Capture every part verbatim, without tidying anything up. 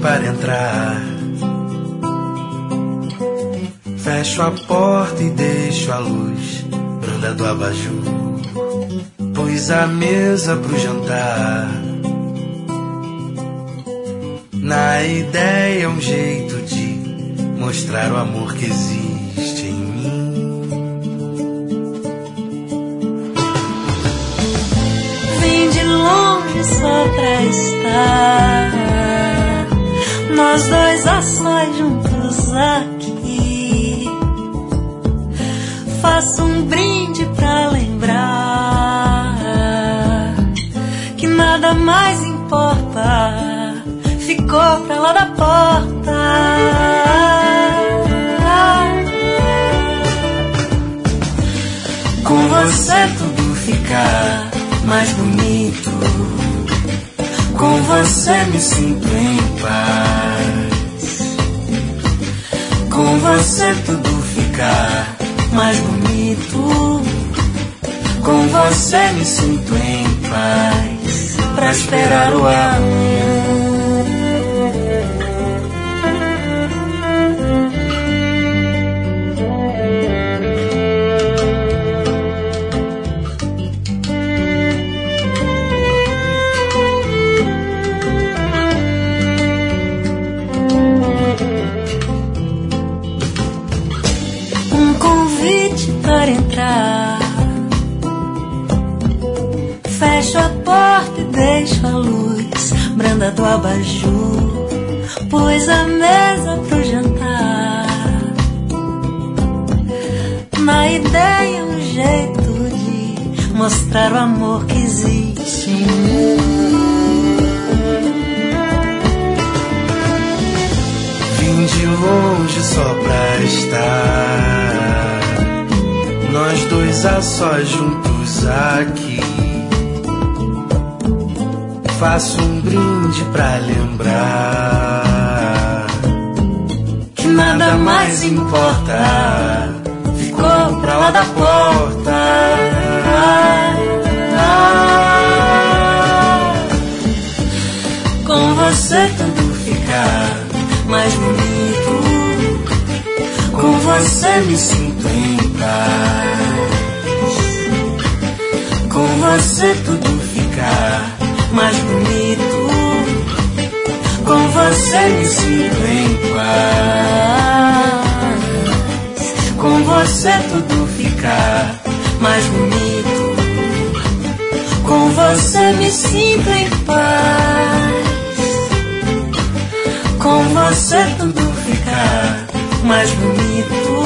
para entrar. Fecho a porta e deixo a luz branda do abajur. Pus a mesa pro jantar. Na ideia um jeito de mostrar o amor que existe em mim. Vim de longe só pra estar, nós dois a sós juntos aqui. Faço um brinde pra lembrar que nada mais importa, ficou pra lá da porta. Com você tudo fica mais bonito, com você me sinto em paz. Com você tudo fica mais bonito, com você me sinto em paz. Pra esperar o amanhã. Para entrar, fecho a porta e deixo a luz branda do abajur. Pus a mesa pro jantar. Na ideia um jeito de mostrar o amor que existe em mim. Vim de longe só pra estar, nós dois a sós juntos aqui. Faço um brinde pra lembrar que nada mais importa, ficou pra lá da porta. Com você tudo fica mais bonito, com você me sinto em paz. Com você tudo fica mais bonito, com você me sinto em paz. Com você tudo fica mais bonito, com você me sinto em paz. Com você tudo fica mais bonito,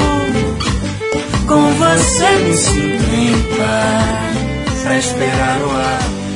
com você me sinto em paz. Pra esperar o ar.